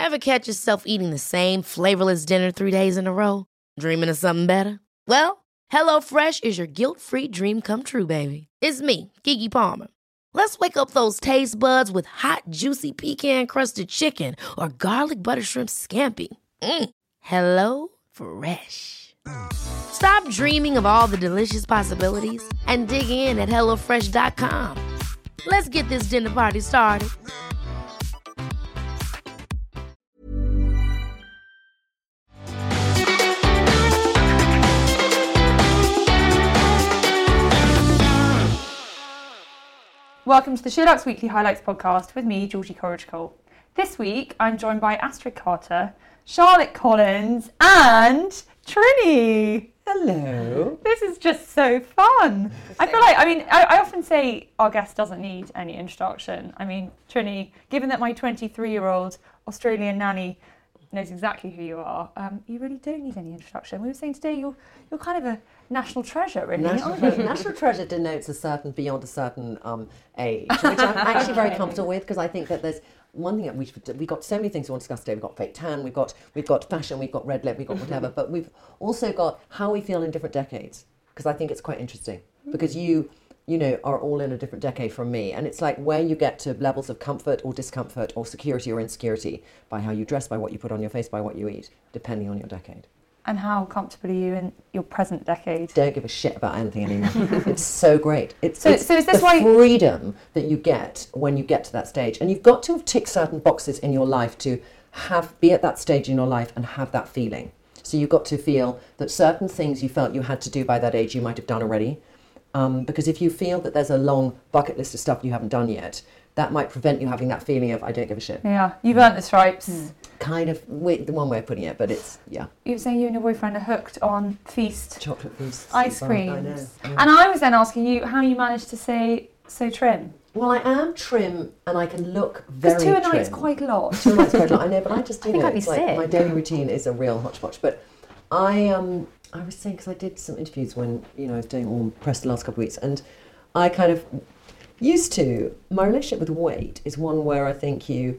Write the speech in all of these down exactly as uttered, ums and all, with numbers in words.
Ever catch yourself eating the same flavorless dinner three days in a row? Dreaming of something better? Well, HelloFresh is your guilt-free dream come true, baby. It's me, Keke Palmer. Let's wake up those taste buds with hot, juicy pecan-crusted chicken or garlic butter shrimp scampi. Mm. Hello Fresh. Stop dreaming of all the delicious possibilities and dig in at hello fresh dot com. Let's get this dinner party started. Welcome to the SheerLuxe Weekly Highlights podcast with me, Georgie Coleridge-Cole. This week, I'm joined by Astrid Carter, Charlotte Collins, and Trini. Hello. This is just so fun. I feel like, I mean, I, I often say our guest doesn't need any introduction. I mean, Trini, given that my twenty-three-year-old Australian nanny knows exactly who you are, um, you really don't need any introduction. We were saying today you're you're kind of a national treasure, really, national, aren't you? treasure, national treasure denotes a certain, beyond a certain um, age, which I'm actually very comfortable with, because I think that there's one thing that we we've got so many things we want to discuss today. We've got fake tan, we've got we've got fashion, we've got red lip, we've got whatever, but we've also got how we feel in different decades, because I think it's quite interesting, because you you know are all in a different decade from me, and it's like where you get to levels of comfort or discomfort or security or insecurity by how you dress, by what you put on your face, by what you eat, depending on your decade. And how comfortable are you in your present decade? Don't give a shit about anything anymore. It's so great. It's, so, it's so is this the why freedom that you get when you get to that stage. And you've got to tick certain boxes in your life to have be at that stage in your life and have that feeling. So you've got to feel that certain things you felt you had to do by that age, you might have done already. Um, because if you feel that there's a long bucket list of stuff you haven't done yet, that might prevent you having that feeling of, I don't give a shit. Yeah, you've earned the stripes. Mm. Kind of, wait, the one way of putting it, but it's, yeah. You were saying you and your boyfriend are hooked on Feast. Chocolate Feast. Ice creams. I know. Yeah. And I was then asking you how you managed to stay so trim. Well, I am trim, and I can look very trim. Because two a trim. night's quite a lot. Two a night's quite a lot, I know, but I just, you I think know, I'd be it's like sick. my daily routine is a real hodgepodge. But I, um, I was saying, because I did some interviews when, you know, I was doing all press the last couple of weeks, and I kind of used to, my relationship with weight is one where I think you,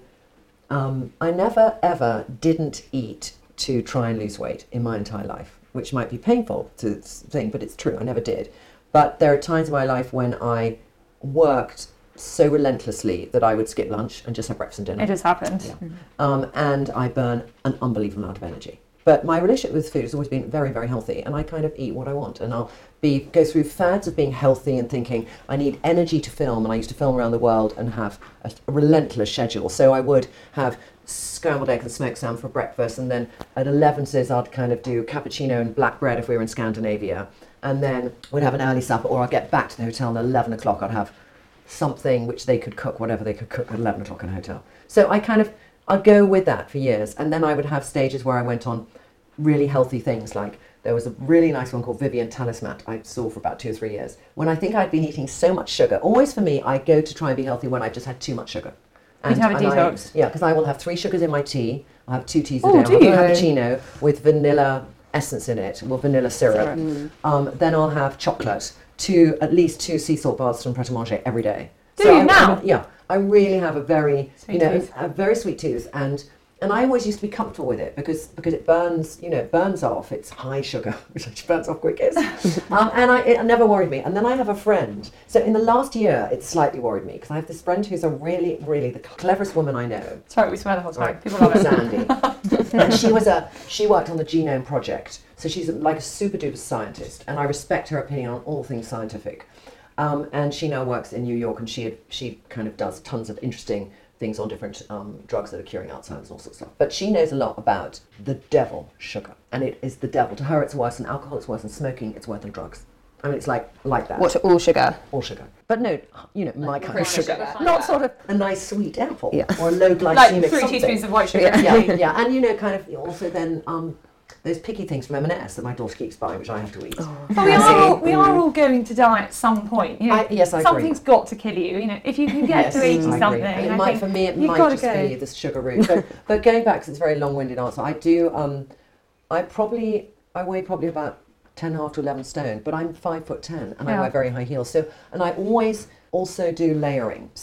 um, I never ever didn't eat to try and lose weight in my entire life, which might be painful to think, but it's true, I never did. But there are times in my life when I worked so relentlessly that I would skip lunch and just have breakfast and dinner. It just happened. Yeah. Um, and I burn an unbelievable amount of energy. But my relationship with food has always been very, very healthy, and I kind of eat what I want, and I'll be go through fads of being healthy and thinking I need energy to film, and I used to film around the world and have a, a relentless schedule. So I would have scrambled eggs and smoked salmon for breakfast, and then at eleven says I'd kind of do cappuccino and black bread if we were in Scandinavia, and then we'd have an early supper, or I'd get back to the hotel at eleven o'clock, I'd have something which they could cook, whatever they could cook at eleven o'clock in a hotel. So I kind of I'd go with that for years, and then I would have stages where I went on really healthy things, like there was a really nice one called Vivian Talisman I saw for about two or three years, when I think I'd been eating so much sugar. Always for me, I go to try and be healthy when I just had too much sugar. And have a detox. I, yeah, because I will have three sugars in my tea. I'll have two teas a Oh, day. I'll do have you? a cappuccino with vanilla essence in it, or vanilla syrup. Mm. Um, then I'll have chocolate, two, at least two sea salt baths from Pret a Manger every day. Do you I, now? I, yeah, I really have a very, Sweet you know, tooth. a very sweet tooth, and and I always used to be comfortable with it because because it burns, you know, it burns off. It's high sugar, which actually burns off quickest, um, and I, it never worried me. And then I have a friend. So in the last year, it slightly worried me because I have this friend who's a really, really the cleverest woman I know. Sorry, we swear the whole time. Right. People love it. Sandy. And she was a she worked on the Genome Project, so she's like a super duper scientist, and I respect her opinion on all things scientific. Um, and she now works in New York, and she had, she kind of does tons of interesting things on different um, drugs that are curing Alzheimer's and all sorts of stuff. But she knows a lot about the devil, sugar, and it is the devil. To her, it's worse than alcohol, it's worse than smoking, it's worse than drugs. I mean, it's like like that. What, all sugar? All sugar. But no, you know, my kind of sugar. sugar. Not sort of a nice sweet apple Yeah. or a low glycemic Like three something. teaspoons of white sugar. Yeah, yeah, and you know, kind of also then um, those picky things from M and S that my daughter keeps buying, which I have to eat. But we are, all, we are all going to die at some point. You know, I- yes, I agree. Something's got to kill you. You know, if you can get Yes, to eighty I agree. something, And it I might, think for me, it you've might gotta just go. be the sugar route. But, but going back, because it's a very long-winded answer, I do. Um, I probably I weigh probably about ten and a half to eleven stone, but I'm five foot ten, and I Yeah. wear very high heels. So, and I always also do layering. So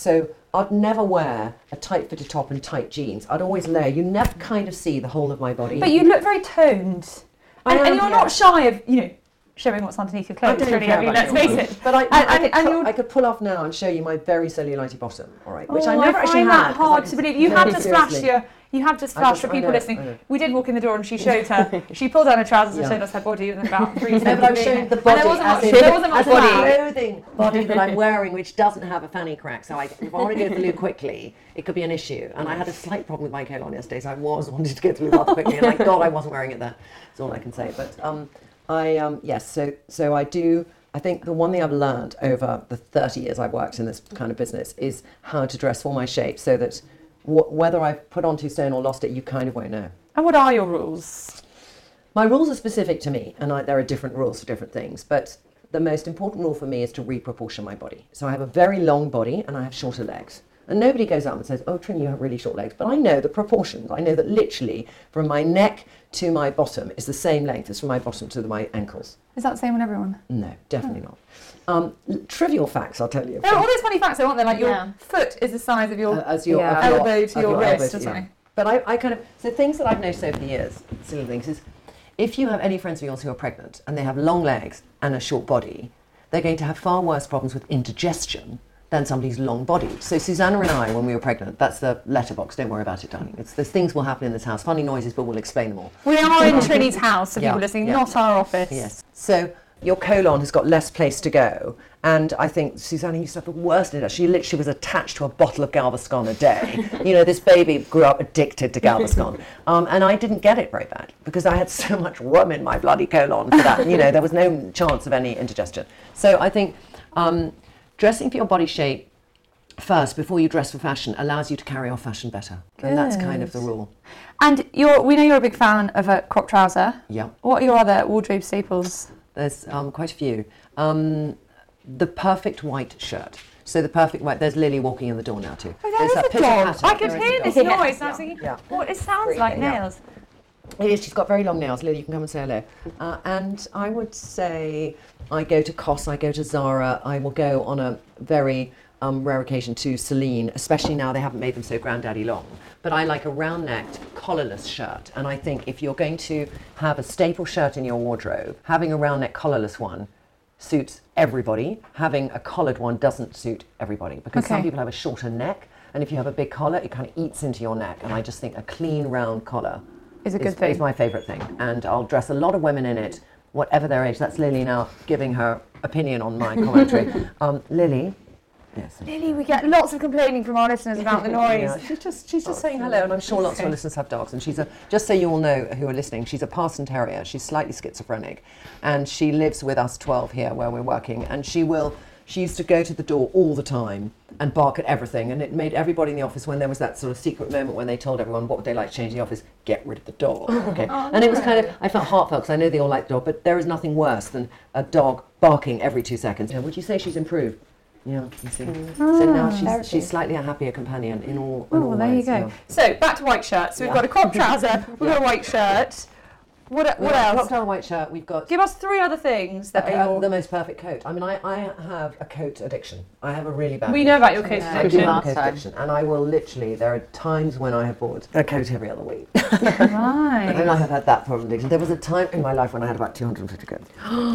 I'd never wear a tight-fitted top and tight jeans. I'd always layer. You never kind of see the whole of my body. But you look very toned. I And, am, and you're yeah. not shy of, you know, showing what's underneath your I clothes. don't Really, care I mean, about let's your face body. it. But I, And- I, and- could and pull, you're- I could pull off now and show you my very cellulite bottom, all right, which Oh, I never I actually find had. that 'cause hard I- to believe. You have No, just flashed seriously. your. You have just I flashed just- for I people know, I listening. know. We did walk in the door and she showed her. She pulled down her trousers and Yeah. showed us her body within about three No, seconds. but I'm of being showing there. the And body there wasn't as much. in, There wasn't much as in body. the clothing body that I'm wearing, which doesn't have a fanny crack. So I, if I want to go to the loo quickly, it could be an issue. And I had a slight problem with my colon yesterday, so I was wanting to get to the loo rather quickly, and thank God I wasn't wearing it there. That's all I can say. But um, I um, yes, so so I do. I think the one thing I've learned over the thirty years I've worked in this kind of business is how to dress for my shape, so that w- whether I've put on too stone or lost it, you kind of won't know. And what are your rules? My rules are specific to me, and I, there are different rules for different things. But the most important rule for me is to reproportion my body. So I have a very long body, and I have shorter legs. And nobody goes up and says, "Oh, Trin, you have really short legs." But I know the proportions. I know that literally from my neck to my bottom is the same length as from my bottom to my ankles. Is that the same on everyone? No, definitely not. Um, l- trivial facts, I'll tell you. There are all those funny facts, aren't there? Like your Yeah. foot is the size of your Uh, as your, Yeah. of your- elbow to of your elbow wrist to- or yeah. something. But I, I kind of, so things that I've noticed over the years, silly things, is if you have any friends of yours who are pregnant and they have long legs and a short body, they're going to have far worse problems with indigestion than somebody's long body. So Susanna and I, when we were pregnant, that's the letterbox, don't worry about it, darling. It's, there's things will happen in this house, funny noises, but we'll explain them all. We are in Trini's house, so Yeah, people listening, yeah. not our office. Yes. So your colon has got less place to go. And I think Susanna used to have the worst in it. She literally was attached to a bottle of Galveston a day. You know, this baby grew up addicted to Galveston. Um, and I didn't get it very bad because I had so much rum in my bloody colon for that. You know, there was no chance of any indigestion. So I think um, dressing for your body shape first before you dress for fashion allows you to carry off fashion better. And that's kind of the rule. And you're, we know you're a big fan of a crop trouser. Yeah. What are your other wardrobe staples? There's um, quite a few. Um, the perfect white shirt. So the perfect white. There's Lily walking in the door now too. Oh, There's there is that a pitter dog. patter. I could There is a hear dog. this Yeah. noise. And I was Yeah. thinking, Yeah. what? It sounds like Yeah. nails. It is, she's got very long nails. Lily, you can come and say hello. Uh, and I would say I go to C O S, I go to Zara. I will go on a very um, rare occasion to Celine, especially now they haven't made them so granddaddy long. But I like a round-necked, collarless shirt. And I think if you're going to have a staple shirt in your wardrobe, having a round-neck, collarless one suits everybody. Having a collared one doesn't suit everybody because some Okay. people have a shorter neck. And if you have a big collar, it kind of eats into your neck. And I just think a clean, round collar Is a good is, thing. is my favourite thing. And I'll dress a lot of women in it, whatever their age. That's Lily now giving her opinion on my commentary. um, Lily. Yes. Lily, we get lots of complaining from our listeners about the noise. Yeah, she's just she's just saying hello, and I'm sure lots of our listeners have dogs. And she's a just so you all know who are listening, she's a Parson Terrier. She's slightly schizophrenic, and she lives with us twelve here where we're working. And she will she used to go to the door all the time and bark at everything, and it made everybody in the office, when there was that sort of secret moment when they told everyone what would they like to change the office, get rid of the dog. Okay, and it was kind of I felt heartfelt because I know they all like the dog, but there is nothing worse than a dog barking every two seconds. Yeah, would you say she's improved? Yeah, you see. So now she's, she's slightly a happier companion in all, in Oh, all well, there you ways. go. Yeah. So, back to white shirts. So, we've Yeah. got a crop trouser, we've got a white shirt. What, what We've got a else? crop-down white shirt. We've got Give us three other things that a- are uh, your... the most perfect coat. I mean, I, I have a coat addiction. I have a really bad. We coat. know about your coat Yeah. I do addiction. have a Last coat time. addiction, and I will literally. There are times when I have bought a coat every other week. Right. And I have had that problem addiction. There was a time in my life when I had about two hundred fifty coats.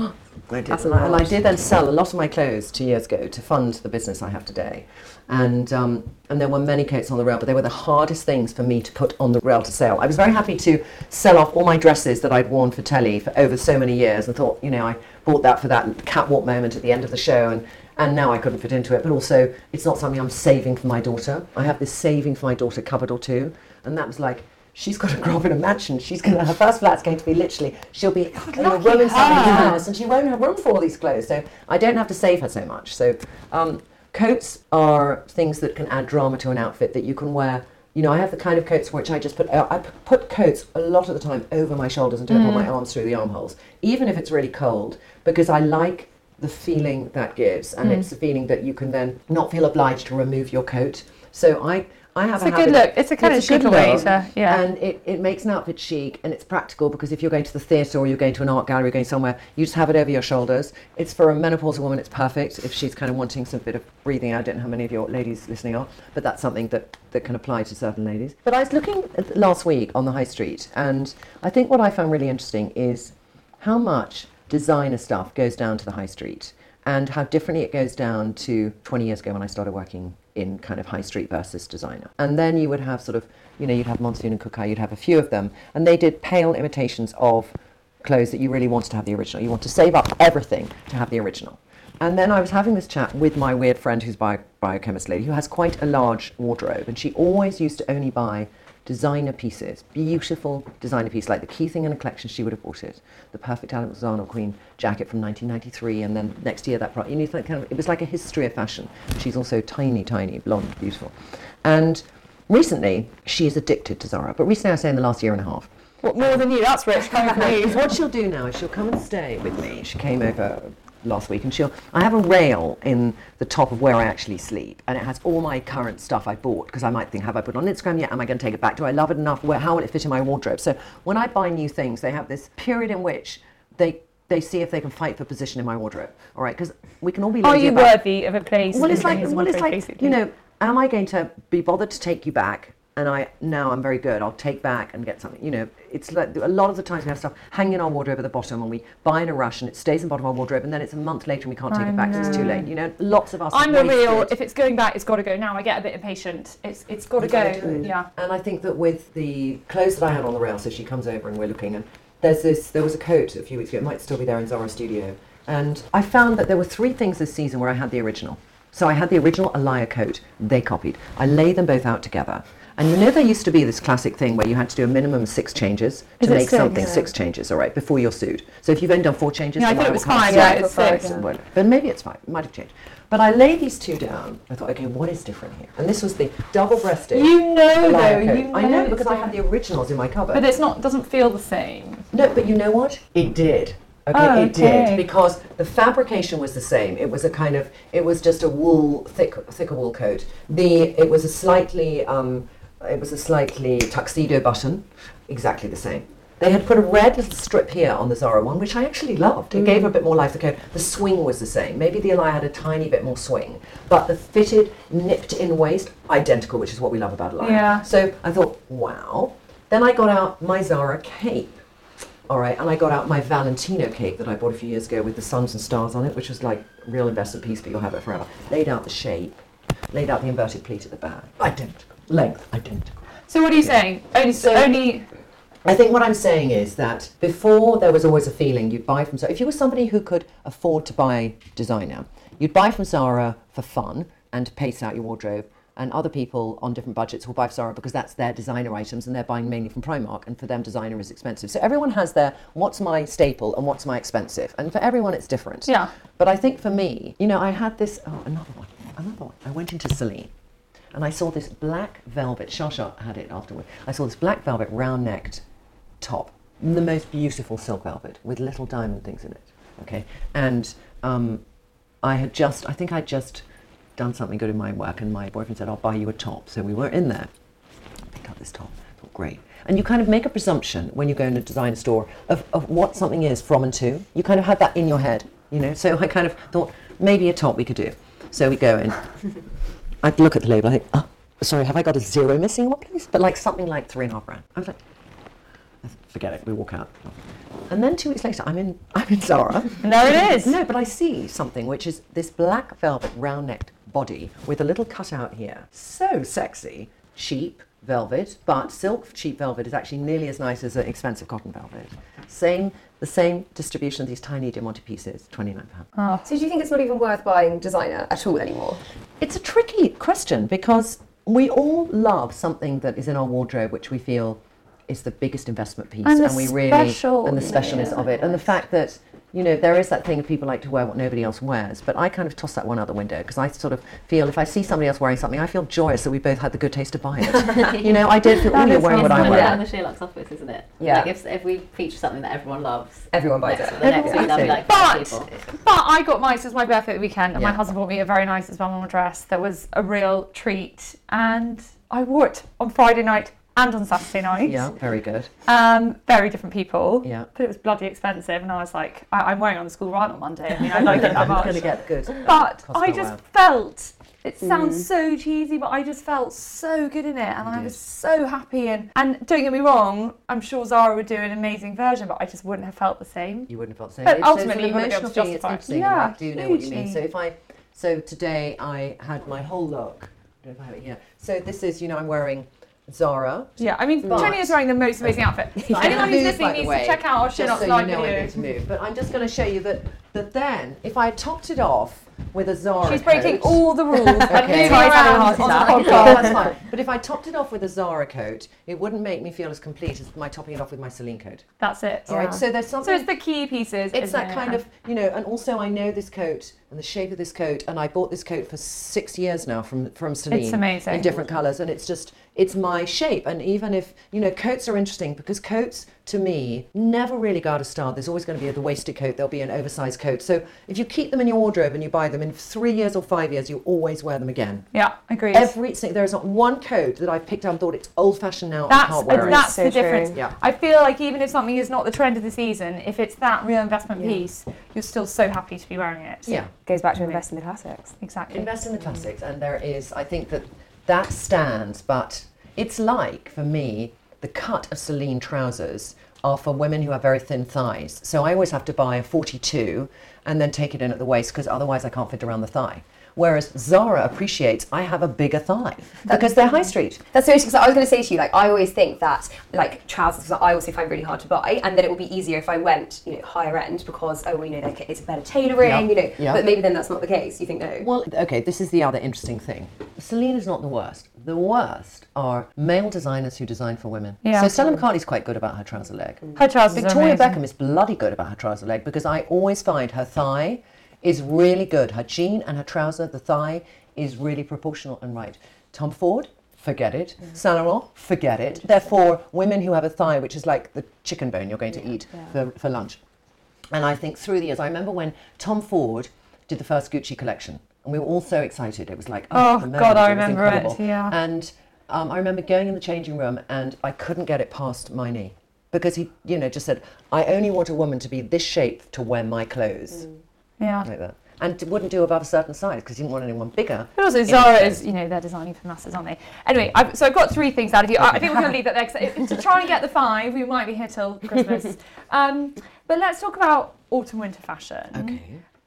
I did. That's a And I, and I lot. did then sell a lot of my clothes two years ago to fund the business I have today. And um, and there were many coats on the rail, but they were the hardest things for me to put on the rail to sell. I was very happy to sell off all my dresses that I'd worn for telly for over so many years, and thought, you know, I bought that for that catwalk moment at the end of the show, and and now I couldn't fit into it. But also, it's not something I'm saving for my daughter. I have this saving for my daughter cupboard or two, and that was like, she's got to grow up in a mansion. She's going to, her first flat's going to be literally, she'll be in a lucky room in somebody's her. house, and she won't have room for all these clothes. So I don't have to save her so much. So um, coats are things that can add drama to an outfit that you can wear. You know, I have the kind of coats which I just put, uh, I p- put coats a lot of the time over my shoulders and don't put my arms through the armholes, even if it's really cold, because I like the feeling that gives, and it's the feeling that you can then not feel obliged to remove your coat. So I, I have It's a, a good habit- look. It's a kind it's of a good chic way look, to, yeah. and it, it makes an outfit chic, and it's practical because if you're going to the theatre or you're going to an art gallery, going somewhere, you just have it over your shoulders. It's for a menopausal woman, it's perfect if she's kind of wanting some bit of breathing. I don't know how many of your ladies listening are, but that's something that, that can apply to certain ladies. But I was looking at last week on the high street, and I think what I found really interesting is how much designer stuff goes down to the high street and how differently it goes down to twenty years ago when I started working in kind of high street versus designer. And then you would have sort of, you know, you'd have Monsoon and Kukai, you'd have a few of them, and they did pale imitations of clothes that you really wanted to have the original. You want to save up everything to have the original. And then I was having this chat with my weird friend who's a bio- biochemist lady who has quite a large wardrobe, and she always used to only buy designer pieces, beautiful designer pieces, like the key thing in a collection, she would have bought it. The perfect Alexander Queen jacket from nineteen ninety-three, and then next year that product. You know, that kind of, it was like a history of fashion. She's also tiny, tiny, blonde, beautiful. And recently, she is addicted to Zara, but recently I say in the last year and a half. What, more than you? That's rich. Coming from you. What she'll do now is she'll come and stay with me. She came over last week, and she'll, I have a rail in the top of where I actually sleep, and it has all my current stuff I bought, because I might think, have I put it on Instagram yet? Am I going to take it back? Do I love it enough? Where, how will it fit in my wardrobe? So when I buy new things, they have this period in which they they see if they can fight for position in my wardrobe. All right, because we can all be Are lazy you about- worthy of a place? well, it's in like, his well, it's wardrobe, like, basically? you know, am I going to be bothered to take you back? And I now I'm very good. I'll take back and get something. You know, it's like a lot of the times we have stuff hanging in our wardrobe at the bottom, and we buy in a rush, and it stays in the bottom of our wardrobe, and then it's a month later, and we can't take I it back because it's too know. late. You know, lots of us. I'm have a real. wasted- If it's going back, it's got to go now. I get a bit impatient. It's it's got to It's go. gotta go. Yeah. And I think that with the clothes that I had on the rail, so she comes over and we're looking, and there's this. There was a coat a few weeks ago. It might still be there in Zara Studio, and I found that there were three things this season where I had the original. So I had the original Alaya coat. They copied. I laid them both out together. And you know, there used to be this classic thing where you had to do a minimum of six changes to Is it make six? something. Yeah. Six changes, all right, before you're sued. So if you've only done four changes, Yeah, I the thought it Alaya was will come fine, six. yeah, it's six. It won't. But maybe it's fine. It might have changed. But I laid these two down. I thought, okay, what is different here? And this was the double-breasted. You know, though. Alaya coat. You know I know it's because I different. had the originals in my cupboard. But it's not. Doesn't feel the same. No, but you know what? It did. Okay, Oh, it okay. did, because the fabrication was the same. It was a kind of, it was just a wool, thick, thicker wool coat. The, it was a slightly, um, it was a slightly tuxedo button, exactly the same. They had put a red little strip here on the Zara one, which I actually loved. It Mm. gave a bit more life to the coat. The swing was the same. Maybe the Alaya had a tiny bit more swing, but the fitted, nipped-in waist, identical, which is what we love about Alaya. Yeah. So I thought, wow. Then I got out my Zara cape. All right, and I got out my Valentino cape that I bought a few years ago with the suns and stars on it, which was like a real investment piece, but you'll have it forever. Laid out the shape, laid out the inverted pleat at the back. Identical. Length, identical. So what are you saying? Only. So- only. I think what I'm saying is that before there was always a feeling you'd buy from Zara. If you were somebody who could afford to buy designer, you'd buy from Zara for fun and to pace out your wardrobe. And other people on different budgets will buy Zara because that's their designer items, and they're buying mainly from Primark, and for them designer is expensive. So everyone has their what's my staple and what's my expensive, and for everyone it's different. Yeah. But I think for me, you know, I had this, oh, another one, another one. I went into Celine, and I saw this black velvet, Shasha had it afterward, I saw this black velvet round-necked top, the most beautiful silk velvet with little diamond things in it, okay? And um, I had just, I think I'd just done something good in my work, and my boyfriend said, I'll buy you a top. So we were in there, I picked up this top, I thought, great. And you kind of make a presumption when you go in a designer store of, of what something is from and to. You kind of have that in your head, you know? So I kind of thought, maybe a top we could do. So we go in, I'd look at the label, I think, oh, sorry, have I got a zero missing in one place? But like something like three and a half grand. I was like, forget it, we walk out. And then two weeks later, I'm in, I'm in Zara. And there it is. No, but I see something which is this black velvet round-necked body with a little cutout here. So sexy, cheap velvet, but silk cheap velvet is actually nearly as nice as an expensive cotton velvet. Same, the same distribution of these tiny Diamante pieces, twenty-nine pounds. So do you think it's not even worth buying designer at all anymore? It's a tricky question because we all love something that is in our wardrobe which we feel is the biggest investment piece, And the and we really special- and the specialness yeah, of it, and the fact that, you know, there is that thing of people like to wear what nobody else wears, but I kind of toss that one out the window because I sort of feel if I see somebody else wearing something, I feel joyous that we both had the good taste to buy it. You know, I did feel, oh, That you're is wearing what It's I kind of wear. like the Sherlock's office, isn't it? Yeah. Like if, if we feature something that everyone loves, Everyone buys next, it. the next week they'll be like five But, people. but I got mine, so it was my birthday at the weekend, and my Yeah. husband bought me a very nice Balmain dress that was a real treat, and I wore it on Friday night and on Saturday night. Yeah, very good. Um, very different people. Yeah. But it was bloody expensive, and I was like, I, I'm wearing it on the school run on Monday. I mean, I like it that It's much. going to get good. But Costco I just wow. felt, it sounds so cheesy, but I just felt so good in it, and You I did. was so happy. And, and don't get me wrong, I'm sure Zara would do an amazing version, but I just wouldn't have felt the same. You wouldn't have felt the same. But It's- ultimately, it's you an wouldn't be able emotional to thing. It's justify it. interesting. Yeah, and I do know what you mean. hugely. So if I, so today I had my whole look. I don't know if I have it here. So this is, you know, I'm wearing Zara. Yeah, I mean, But- Trini is wearing the most amazing outfit. I'm Anyone gonna who's move, listening by the needs way, to check out our just Chin Up so Live you know I video. need to move. But I'm just going to show you that, that then, if I had topped it off with a Zara She's breaking coat, all the rules. Okay. And moving Sorry, around having a on heart the attack. podcast. that's fine. But if I topped it off with a Zara coat, it wouldn't make me feel as complete as my topping it off with my Celine coat. That's it. All right. So there's something. So it's the key pieces. It's isn't that it? kind of, you know, and also I know this coat and the shape of this coat, and I bought this coat for six years now from from Celine. It's amazing. In different colours, and it's just, it's my shape. And even if, you know, coats are interesting because coats, to me, never really go out of style. There's always going to be the waisted coat, there'll be an oversized coat. So if you keep them in your wardrobe and you buy them, in three years or five years, you always wear them again. Yeah, agreed. Every, there is not one coat that I've picked up and thought it's old-fashioned now, I That's can't wear it. that's So the true. difference. Yeah. I feel like even if something is not the trend of the season, if it's that real investment Yeah. piece, you're still so happy to be wearing it. Yeah. Goes back to invest in the classics. Exactly. Invest in the classics, and there is, I think that that stands, but it's like, for me, the cut of Celine trousers are for women who have very thin thighs. So I always have to buy a forty-two and then take it in at the waist because otherwise I can't fit around the thigh. Whereas Zara appreciates I have a bigger thigh because they're high street. That's so interesting. So I was going to say to you, like, I always think that, like, trousers, I also find really hard to buy, and that it would be easier if I went, you know, higher end because, oh, well, you know, like, it's better tailoring, Yeah. you know. Yeah. But maybe then that's not the case. You think no? Well, okay, this is the other interesting thing. Celine is not the worst. The worst are male designers who design for women. Yeah. So Stella McCartney's quite good about her trouser leg. Her trousers are Victoria amazing. Beckham is bloody good about her trouser leg because I always find her thigh is really good. Her jean and her trouser, the thigh, is really proportional and right. Tom Ford, forget it. Saint Laurent, forget it. They're for women who have a thigh which is like the chicken bone you're going to eat for, for lunch. And I think through the years, I remember when Tom Ford did the first Gucci collection, and we were all so excited. It was like, Oh, the God, moment, I was remember it, incredible. yeah. And um, I remember going in the changing room, and I couldn't get it past my knee because he, you know, just said, "I only want a woman to be this shape to wear my clothes," Yeah. like that, and it wouldn't do above a certain size because he didn't want anyone bigger. But also, in Zara the is, you know, they're designing for masses, aren't they? Anyway, I've, so I've got three things out of you. I I think we're going to leave that there 'cause if- to try and get the five. We might be here till Christmas. um, but let's talk about autumn winter fashion Okay.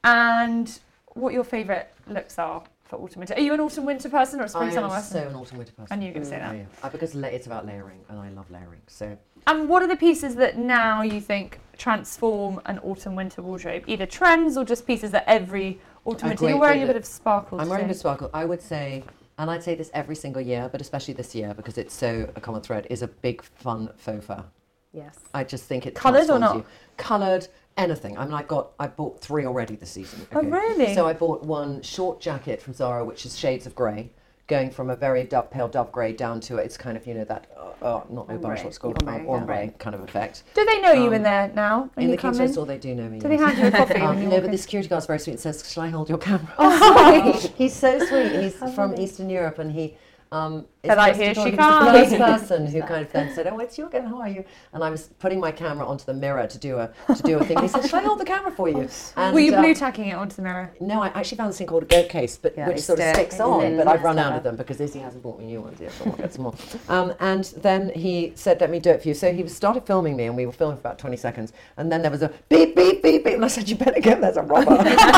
and what your favourite looks are for autumn winter. Are you an autumn winter person or a spring I summer am person? so an autumn winter person. I knew you were going to say I that. am. Uh, because la- it's about layering, and I love layering. So And what are the pieces that now you think transform an autumn winter wardrobe? Either trends or just pieces that every autumn A winter. You're great wearing bit a bit of- of sparkle. I'm wearing a today. bit of sparkle. I would say, and I'd say this every single year, but especially this year because it's so a common thread, is a big fun faux fur. Yes. I just think it Coloured or transforms not? you. Coloured, anything. I mean, I got, I bought three already this season. Oh, really? So I bought one short jacket from Zara, which is shades of grey, going from a very dove, pale dove grey down to it's kind of, you know, that uh, uh, not no Ombre. what's it's called, Ombre, um, yeah. ombre kind of effect. Do they know you Um, in there now? When In you the come Kingsway in? store, they do know me. Do they yes. hand you a coffee Um, when you no, walk but in? the security guard's very sweet and says, "Shall I hold your camera?" Oh, He's so sweet. He's from Eastern Europe, and he um, is They're like, just "Here adorable." she He was the comes. first person who kind of then said, "Oh, it's you again. How are you?" And I was putting my camera onto the mirror to do a to do a thing. He said, "Shall I hold the camera for you?" And, Were you um, blue tacking it onto the mirror? no, I actually found this thing called a goat case, but Yeah, which they sort of stick. sticks on. Mm, But I've that's run out clever. of them because Izzy hasn't bought me new ones yet. So I'll get some more. Um, and then he said, "Let me do it for you." So he started filming me, and we were filming for about twenty seconds. And then there was a beep, beep, beep, beep, and I said, "You better go. There's a robber."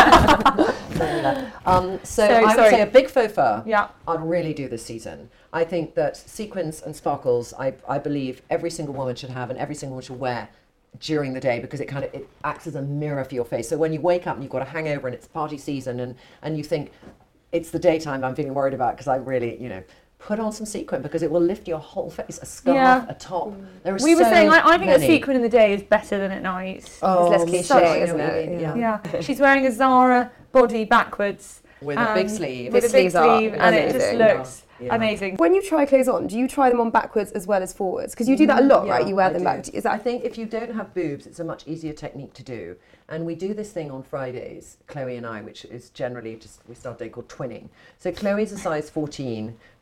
So, anyway, um, so So, I would sorry. say a big faux fur. Yeah. I'd really do this season. I think that sequins and sparkles, I, I believe every single woman should have and every single woman should wear during the day because it kind of it acts as a mirror for your face. So when you wake up and you've got a hangover and it's party season and, and you think it's the daytime I'm feeling worried about because I really, you know, put on some sequin because it will lift your whole face, a scarf, Yeah. a top. There are We were so saying, I, I think many. a sequin in the day is better than at night. Oh, less such- cliche, I know isn't what you it? mean, Yeah. Yeah, she's wearing a Zara body backwards. With a big um, sleeve. With The a big sleeves are sleeve, and it just amazing. looks Yeah. amazing. When you try clothes on, do you try them on backwards as well as forwards? Because you do that a lot, Yeah, right? You wear I them do. back. Is I that think if you don't have boobs, it's a much easier technique to do. And we do this thing on Fridays, Chloe and I, which is generally just, we start a day called twinning. So Chloe's a size fourteen,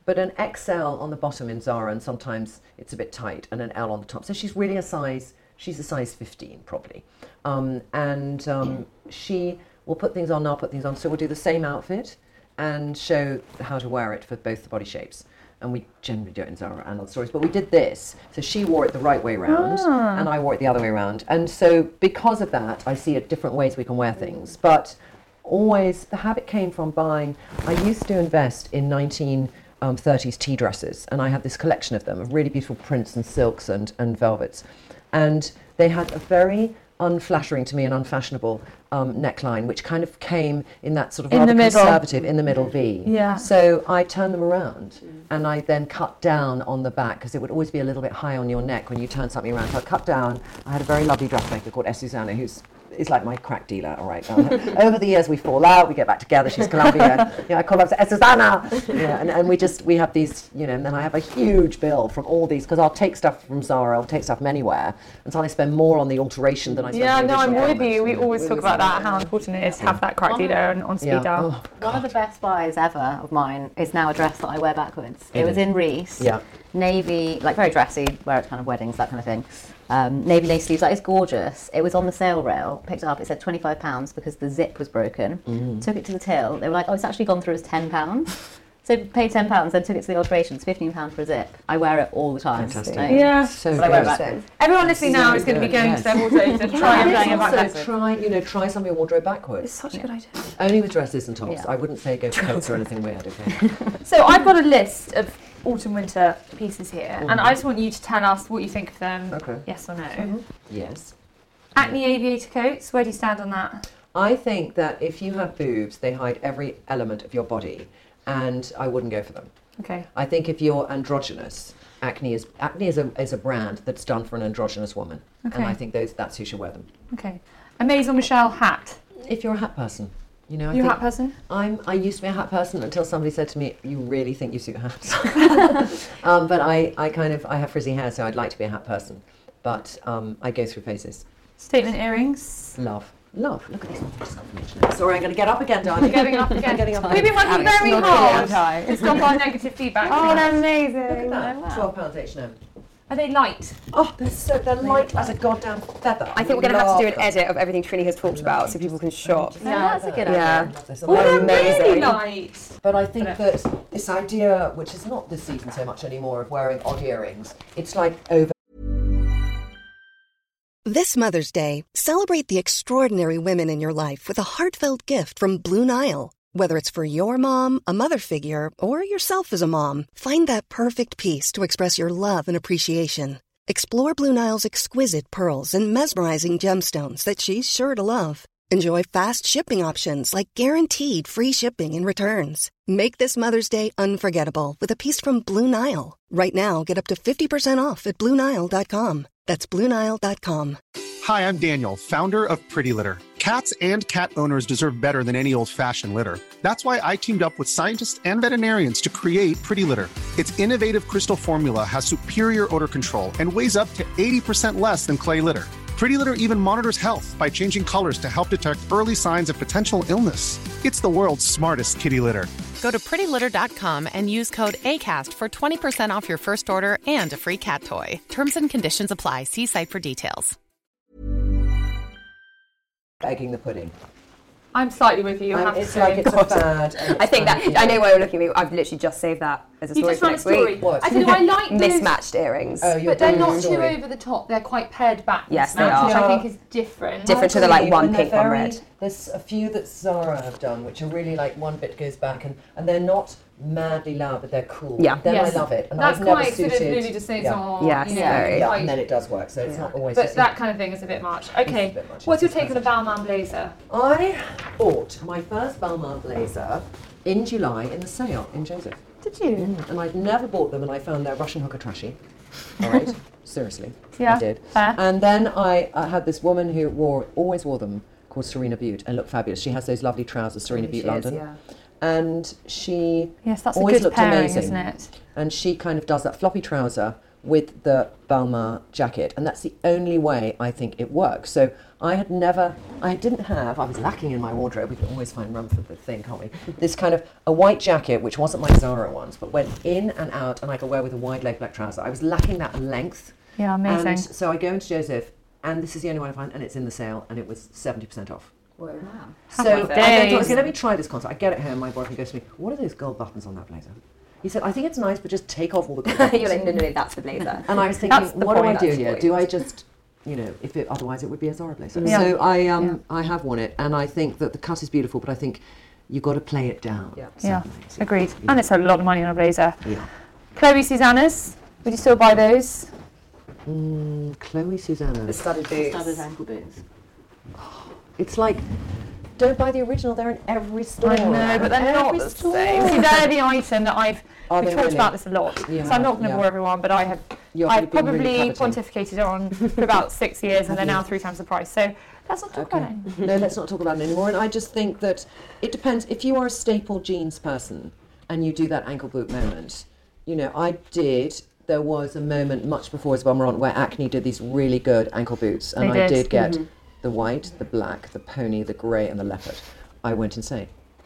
but an X L on the bottom in Zara, and sometimes it's a bit tight, and an L on the top. So she's really a size, she's a size fifteen probably. Um, and um, she will put things on, and I'll put things on. So we'll do the same outfit and show how to wear it for both the body shapes. And we generally do it in Zara and other stores. But we did this. So she wore it the right way round, Ah. and I wore it the other way around. And so because of that, I see it different ways we can wear things. But always, the habit came from buying. I used to invest in nineteen thirties tea dresses, and I had this collection of them, of really beautiful prints and silks and, and velvets. And they had a very unflattering to me and unfashionable um, neckline, which kind of came in that sort of In rather the middle. conservative, in the middle V. Yeah. So I turned them around, and I then cut down on the back, because it would always be a little bit high on your neck when you turn something around. So I cut down. I had a very lovely dressmaker called S. Susanna, who's is like my crack dealer, all right. Over the years, we fall out, we get back together. She's Colombian. You know, I call her up, Susanna. Yeah, and, and we just we have these, you know. And then I have a huge bill from all these, because I'll take stuff from Zara, I'll take stuff from anywhere, and so I spend more on the alteration than I spend. Yeah, on the no, I'm original with garments. you. We always We talk about that, how important it is to have that crack One of- dealer on, on speed Yeah. dial. Oh, One of the best buys ever of mine is now a dress that I wear backwards. It, It was is. in Reese. Yeah. Navy, like very dressy, wear it to kind of weddings, that kind of thing. Um, navy lace sleeves, like it's gorgeous. It was on the sale rail, picked it up, it said twenty-five pounds because the zip was broken. Mm. Took it to the till, they were like, oh, it's actually gone through as ten pounds. So paid ten pounds, then took it to the alterations, fifteen pounds for a zip. I wear it all the time. Fantastic. So- Yeah. So But I wear it good. backwards. Everyone listening now is going to be going to their wardrobe to try and Yeah, bring it back also backwards. try, you know, try some of your wardrobe backwards. It's such a good idea. Only with dresses and tops. Yeah. I wouldn't say go for coats or anything weird, okay? So I've got a list of autumn winter pieces here, and Mhm. I just want you to tell us what you think of them, Okay. yes or no. Yes. Acne aviator coats, where do you stand on that? I think that if you have boobs, they hide every element of your body, and I wouldn't go for them. Okay. I think if you're androgynous, acne is acne is a is a brand that's done for an androgynous woman, and Okay. I think those that's who should wear them. Okay. A Maison Michel hat. If you're a hat person, you know, I You a think hat person? I'm. I used to be a hat person until somebody said to me, "You really think you suit hats?" um, but I, I kind of I have frizzy hair, so I'd like to be a hat person. But um, I go through phases. Statement earrings. Love, love. Look at this one. Just confirmation now. Sorry, I'm going to get up again, darling. Getting up again. I'm getting up We've been working very Alex, hard to stop our negative feedback. Oh, that's Look amazing. at that. Twelve pounds H and M. Are they light? Oh, they're so they're light as a goddamn feather. I think we're going to have to do an Love edit of everything Trini has talked about so people can shop. Yeah, that's a good Yeah. idea. them. Oh, they're amazing. really light. But I think that this idea, which is not this season so much anymore, of wearing odd earrings, it's like over. This Mother's Day, celebrate the extraordinary women in your life with a heartfelt gift from Blue Nile. Whether it's for your mom, a mother figure, or yourself as a mom, find that perfect piece to express your love and appreciation. Explore Blue Nile's exquisite pearls and mesmerizing gemstones that she's sure to love. Enjoy fast shipping options like guaranteed free shipping and returns. Make this Mother's Day unforgettable with a piece from Blue Nile. Right now, get up to fifty percent off at Blue Nile dot com. That's Blue Nile dot com. Hi, I'm Daniel, founder of Pretty Litter. Cats and cat owners deserve better than any old-fashioned litter. That's why I teamed up with scientists and veterinarians to create Pretty Litter. Its innovative crystal formula has superior odor control and weighs up to eighty percent less than clay litter. Pretty Litter even monitors health by changing colors to help detect early signs of potential illness. It's the world's smartest kitty litter. Go to pretty litter dot com and use code ACAST for twenty percent off your first order and a free cat toy. Terms and conditions apply. See site for details. Egging the pudding. I'm slightly with you. I Um, have to it's say. like it's a fad. and I it's think kind that, of, I know why you're looking at me. I've literally just saved that as a You story just for run a next story. week. What? I tell you, I like those, Mismatched earrings. Oh, you're but they're doing not a too story. over the top. They're quite pared back. Yes, they mismatched, which are. I think is different. Different to the, like, one And they're pink, one very- red. There's a few that Zara have done, which are really like one bit goes back, and, and they're not madly loud, but they're cool. Yeah. Then Yes. I love it. And That's I've never quite sort suited. of Lily de Saison. yeah. Yes, you know, very. Yeah, quite- and then it does work, so it's not always. But just- that kind of thing is a bit much. Okay, It's a bit much, what's your it's take on a Balmain blazer? I bought my first Balmain blazer in July in the sale in Joseph. Did you? Mm, and I'd never bought them, and I found their Russian hooker trashy. All right, seriously, Yeah, I did. fair. And then I, I had this woman who wore always wore them, called Serena Butte, and looked fabulous. She has those lovely trousers, Serena She Butte is, London, yeah. and she Yes, that's a always good looked pairing, amazing. isn't it? And she kind of does that floppy trouser with the Balmain jacket, and that's the only way I think it works. So I had never, I didn't have, I was lacking in my wardrobe, we can always find room for the thing, can't we? This kind of, a white jacket, which wasn't my Zara ones, but went in and out, and I could wear with a wide leg black trouser. I was lacking that length. Yeah, amazing. And so I go into Joseph, and this is the only one I find, and it's in the sale, and it was seventy percent off. Wow. So Happy I went, days. okay, let me try this concept. I get it home, my boyfriend goes to me, what are those gold buttons on that blazer? He said, I think it's nice, but just take off all the gold buttons. You're like, no, no, no, that's the blazer. And I was thinking, That's the what do point, I do that's the here? point. Do I just, you know, if it, otherwise it would be a Zara blazer. Yeah. So I um I have worn it, and I think that the cut is beautiful, but I think you've got to play it down. Yeah. Yeah, certainly. So, agreed. yeah. And it's a lot of money on a blazer. Yeah. Chloe Susanna's, would you still buy those? Mm, Chloe Susanna. The studded boots. Studded ankle boots. It's like, don't buy the original. They're in every store. I know, but they're not Every the store. same. See, they're the item that I've Are we've they talked really? about this a lot. You so I'm not have, going to yeah. bore everyone, but I have You're- I've you've been really probably coveting. pontificated on for about six years, and they're now three times the price. So let's not talk Okay. about it. No, let's not talk about it anymore. And I just think that it depends. If you are a staple jeans person and you do that ankle boot moment, you know, I did. There was a moment much before Isabel Marant where Acne did these really good ankle boots, and They I did. did get the white, the black, the pony, the grey, and the leopard. I went insane.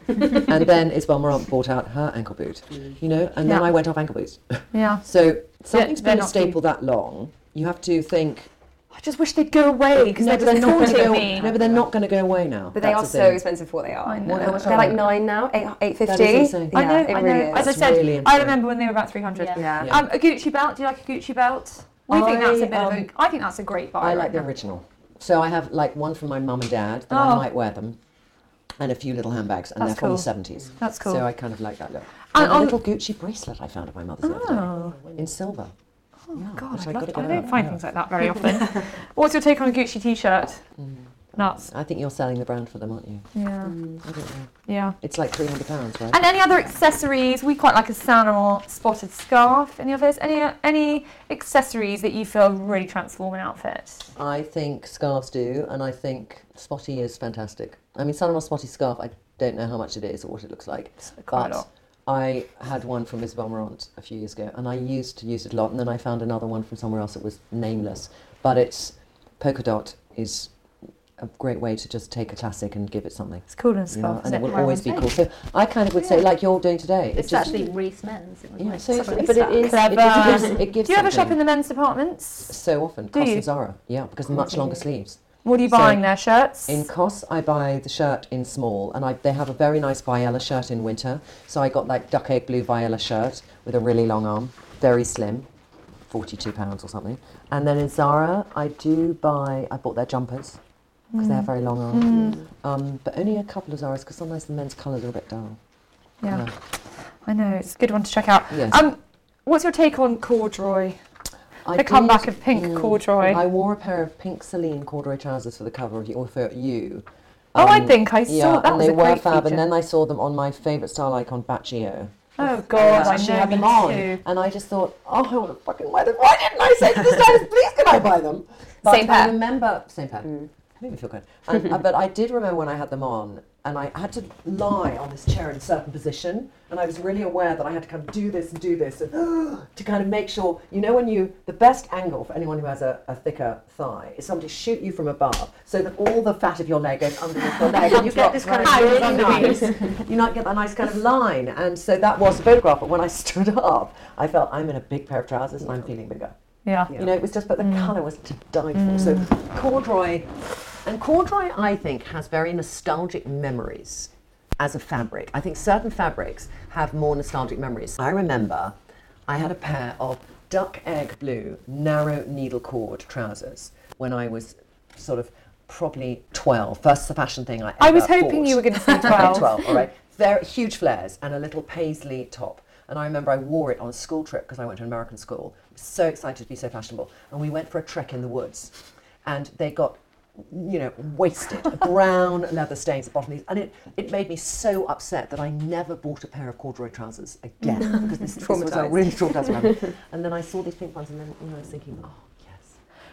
And then Isabel Marant brought out her ankle boot, you know, and then Yeah. I went off ankle boots. Yeah. So something's they're been a not staple that long. You have to think. I just wish they'd go away because No, they're but they're just not going to taunting go. me. No, but they're not going to go away now. But they That's are the so thing. expensive for what they are. I know. How much They're are like they? nine now, eight eight That fifty. is insane. I know, Yeah, it I know. really As I That's said, really I insane. remember when they were about three hundred. Yeah. Yeah. Um, a Gucci belt. Do you like a Gucci belt? We think that's a bit I, of a. um, I think that's a great buy. I right like the now. original. So I have like one from my mum and dad, that Oh. I might wear them, and a few little handbags, and That's they're from cool. the seventies. That's cool. So I kind of like that look. And And a on- little Gucci bracelet I found at my mother's the other Oh. day, in silver. Oh Yeah, God, which I'd I love gotta to. I get don't out, find yeah. things like that very often. What's your take on a Gucci t-shirt? Nuts. I think you're selling the brand for them, aren't you? Yeah. I don't know. Yeah. It's like three hundred pounds, right? And any other accessories? We quite like a Saint Laurent spotted scarf. Any of those? Any any accessories that you feel really transform an outfit? I think scarves do, and I think spotty is fantastic. I mean, Saint Laurent spotty scarf, I don't know how much it is or what it looks like, quite a but lot. I had one from Isabel Marant a few years ago, and I used to use it a lot, and then I found another one from somewhere else that was nameless. But it's polka dot is a great way to just take a classic and give it something. It's cool and You know, scarf, and isn't it it? will Where always be everyone's cool. So I kind of would say, like you're doing today, It's just, actually Reese Men's. It was yeah, like so it's, something but it is Clever. it gives, it gives Do you ever shop in something. the men's departments? So often, Do COS you? and Zara, yeah, because much longer sleeves. What are you So, buying there? Shirts? In COS, I buy the shirt in small, and I, they have a very nice Viella shirt in winter. So I got like duck egg blue Viella shirt with a really long arm, very slim, forty-two pounds or something. And then in Zara, I do buy, I bought their jumpers because they have very long arms. Um, but only a couple of Zaras because sometimes the men's colours are a bit dull. yeah. Yeah. I know, it's a good one to check out. Yes. Um, what's your take on corduroy? I The comeback did- of pink mm, corduroy. I wore a pair of pink Celine corduroy trousers for the cover of you, or for you. Oh, I Um, think I saw- yeah, that and was they a were great fab. feature. And then I saw them on my favourite style icon, Baccio. Oh God, I she know, had me them on, too. and I just thought, oh, I want to fucking wear them. Why didn't I say to the stylist, please can I buy them? But Same I pair. remember, same pair. Made me feel good. And, uh, but I did remember when I had them on, and I had to lie on this chair in a certain position, and I was really aware that I had to kind of do this and do this, and to kind of make sure, you know, when you, the best angle for anyone who has a, a thicker thigh is somebody shoot you from above, so that all the fat of your leg goes underneath your leg, and you get this kind of really nice, you not get that nice kind of line, and so that was the photograph. But when I stood up, I felt I'm in a big pair of trousers, and I'm feeling bigger. Yeah. You know, it was just, but the colour was to die for. So corduroy, and corduroy, I think, has very nostalgic memories as a fabric. I think certain fabrics have more nostalgic memories. I remember I had a pair of duck egg blue narrow needle cord trousers when I was sort of probably twelve. First the fashion thing I ever I was hoping bought. you were going to say Okay, twelve. twelve, all right. Very huge flares and a little paisley top. And I remember I wore it on a school trip because I went to an American school. I was so excited to be so fashionable. And we went for a trek in the woods. And they got, you know, wasted, brown leather stains at the bottom of these. And it, it made me so upset that I never bought a pair of corduroy trousers again. Because this, this was a Traumatised. really traumatized moment. And then I saw these pink ones and then you know, I was thinking, oh, yes.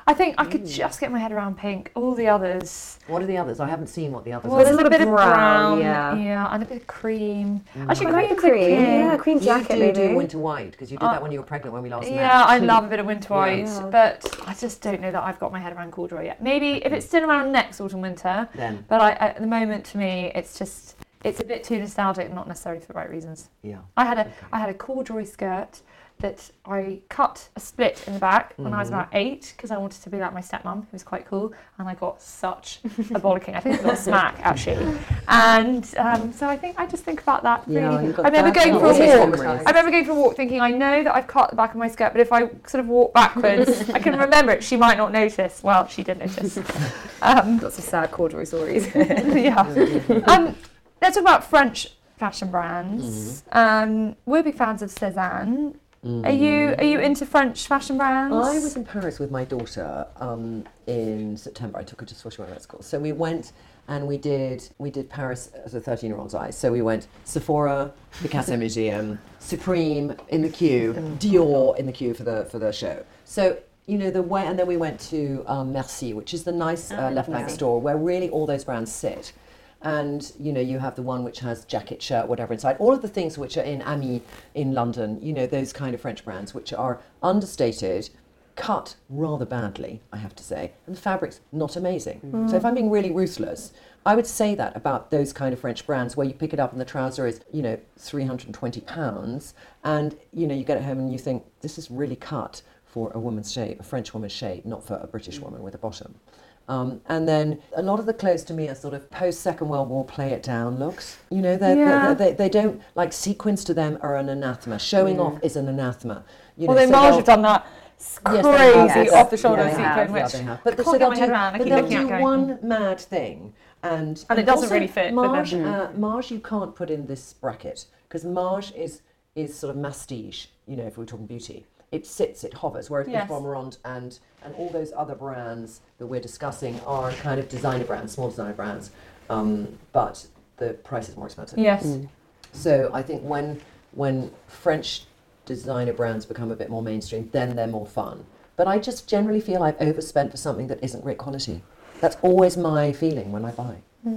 I think I could just get my head around pink. All the others. What are the others? I haven't seen what the others Well, are. there's a bit of brown, yeah. yeah, and a bit of cream. Mm. Actually, I like cream's the cream. okay. Yeah, cream You jacket do maybe. do winter white because you did Uh, that when you were pregnant when we last met. Yeah, I love a bit of winter white, Yeah. but I just don't know that I've got my head around corduroy yet. Maybe if it's still around next autumn winter, Then. but I, at the moment, to me, it's just it's a bit too nostalgic, not necessarily for the right reasons. Yeah. I had a I had a corduroy skirt that I cut a split in the back when I was about eight because I wanted to be like my stepmom, who was quite cool, and I got such a bollocking. I think I got a smack actually, and um, so I think I just think about that. Yeah, Really. you've got I remember that going for a always walk. memories. I remember going for a walk thinking I know that I've cut the back of my skirt, but if I sort of walk backwards, I can remember it. She might not notice. Well, she did notice. Um, Got some sad corduroy stories. yeah. Um, let's talk about French fashion brands. Mm-hmm. Um, we're big fans of Cézanne. Are you are you into French fashion brands? I was in Paris with my daughter um, in September. I took her to Swiss Women at school. So we went and we did we did Paris as a thirteen-year-old's eyes. So we went Sephora, Picasso Museum, Supreme in the queue, Dior in the queue for the for the show. So you know the way, and then we went to um, Merci, which is the nice uh, left bank store where really all those brands sit. And you know you have the one which has jacket, shirt, whatever inside. All of the things which are in Ami in London, you know those kind of French brands which are understated, cut rather badly, I have to say, and the fabric's not amazing. Mm. So if I'm being really ruthless, I would say that about those kind of French brands where you pick it up and the trouser is you know three hundred twenty pounds, and you know you get it home and you think this is really cut for a woman's shape, a French woman's shape, not for a British woman with a bottom. Um, and then a lot of the clothes to me are sort of post-Second World War play it down looks. You know, they're, Yeah. they're, they they don't, like sequins to them are an anathema. Showing off is an anathema. You well, know, they so Marge they'll- have done that Yes, crazy they have. Yes. off-the-shoulder Yeah, they sequin, have. Yeah, which they have. I But can't so get they'll my do, head around. I but keep they'll looking at do it going, one mad thing. And, And it doesn't also really fit with Marge, them. uh, Marge you can't put in this bracket because Marge is, is sort of mastige, you know, if we're talking beauty. It sits, it hovers, whereas Yes. Yves Saint Laurent and, and all those other brands that we're discussing are kind of designer brands, small designer brands, um, but the price is more expensive. yes. So I think when when French designer brands become a bit more mainstream, then they're more fun. But I just generally feel I've overspent for something that isn't great quality. That's always my feeling when I buy.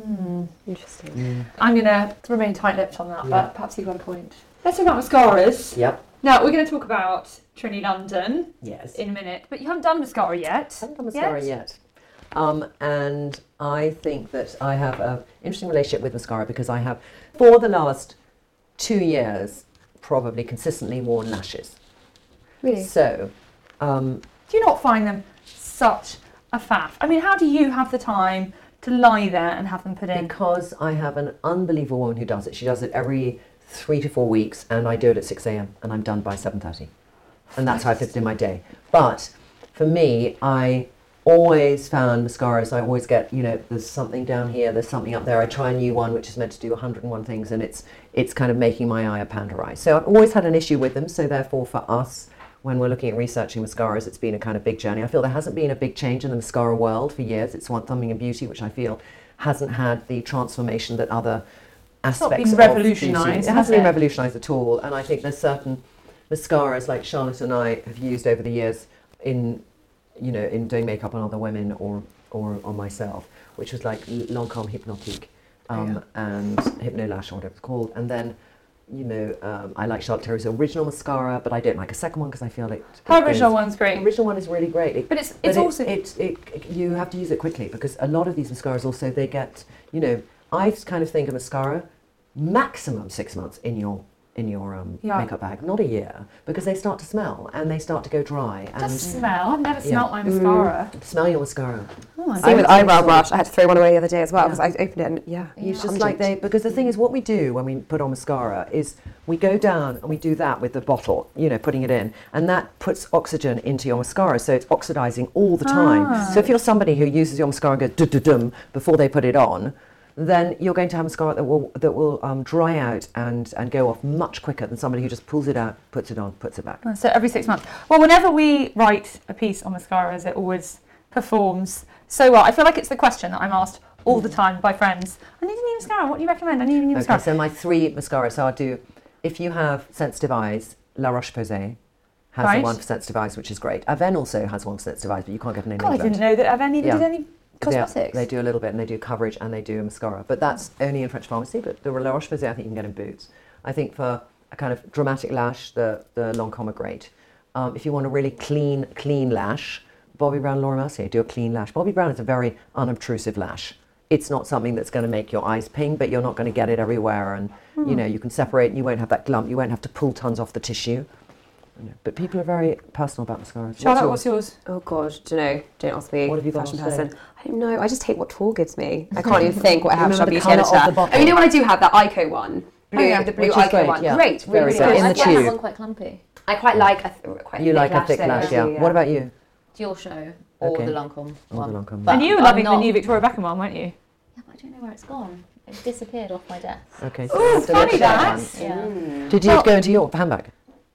Interesting. I'm going to remain tight-lipped on that, Yeah. but perhaps you've got a point. Let's talk about mascaras. Yep. Now, we're going to talk about Trinny London Yes. in a minute, but you haven't done mascara yet. I haven't done mascara yet. Um, and I think that I have an interesting relationship with mascara because I have, for the last two years, probably consistently worn lashes. Really? So, um, Do you not find them such a faff? I mean, how do you have the time to lie there and have them put in? because I have an unbelievable woman who does it. She does it every three to four weeks, and I do it at six a.m. and I'm done by seven thirty. And that's how I fit it in my day. But for me, I always found mascaras, I always get, you know, there's something down here, there's something up there. I try a new one which is meant to do one hundred and one things, and it's it's kind of making my eye a panda eye. So I've always had an issue with them, so therefore for us, when we're looking at researching mascaras, it's been a kind of big journey. I feel there hasn't been a big change in the mascara world for years. It's one something in beauty which I feel hasn't had the transformation that other not aspects been of revolutionised, beauty. It has hasn't been it? revolutionised at all, and I think there's certain mascaras like Charlotte and I have used over the years in, you know, in doing makeup on other women or or on myself, which was like Lancôme Hypnotique um, and Hypnolash or whatever it's called, and then. You know, um, I like Charlotte Tilbury's original mascara, but I don't like a second one because I feel it. Her it original goes- one's great. The original one is really great. It- But it's but it's it, also it, it, it you have to use it quickly because a lot of these mascaras also they get, you know, I kind of think a mascara maximum six months in your in your um, Yeah. makeup bag, not a year, because they start to smell and they start to go dry and just smell. I've never Yeah. smelt my mascara. smell your mascara. Same with eyebrow brush. I had to throw one away the other day as well Yeah. because I opened it and yeah. It's just like they, because the thing is what we do when we put on mascara is we go down and we do that with the bottle, you know, putting it in, and that puts oxygen into your mascara, so it's oxidizing all the time. Ah. So if you're somebody who uses your mascara and goes dum-dum-dum before they put it on, then you're going to have mascara that will that will um, dry out and, and go off much quicker than somebody who just pulls it out, puts it on, puts it back. So every six months. Well, whenever we write a piece on mascaras, it always performs so well. I feel like it's the question that I'm asked all the time by friends. I need a new mascara. What do you recommend? I need a new Okay, mascara. so my three mascaras. So I'll do, if you have sensitive eyes, La Roche-Posay has Right. the one for sensitive eyes, which is great. Aven also has one for sensitive eyes, but you can't get an in God, I England. didn't know that Aven even Yeah. did any Yeah, cosmetics. they do a little bit, and they do coverage, and they do a mascara. But that's only in French pharmacy. But the La Roche-Posay, I think you can get in Boots. I think for a kind of dramatic lash, the the Lancôme are great. Um, if you want a really clean, clean lash, Bobbi Brown and Laura Mercier do a clean lash. Bobbi Brown is a very unobtrusive lash. It's not something that's going to make your eyes ping, but you're not going to get it everywhere. And, Hmm. you know, you can separate and you won't have that glump. You won't have to pull tons off the tissue. You know, but people are very personal about mascaras. Charlotte, what's yours? Oh God, don't know. Don't ask me. What have you got Fashion on today? person. I don't know. I just take what Tour gives me. I can't even think what I have. Remember Shall the Beauty colour of Editor. the bottle? Oh, you know what I do have? That Ico one. Blue, Oh, yeah. the blue Which is Ico great, one. yeah. Great, Very really good. good. In the I tube. find one quite clumpy. I quite like a th- quite You thick like a lash thick though, lash, I yeah. do, What about you? Dior Show or Okay. the Lancôme Or one. the Lancôme. But And you were I'm loving not- the new Victoria Beckham one, weren't you? Yeah, but I don't know where it's gone. It's disappeared off my desk. Okay. Ooh, so let's funny look at that that. one. Yeah. Did you go into your handbag?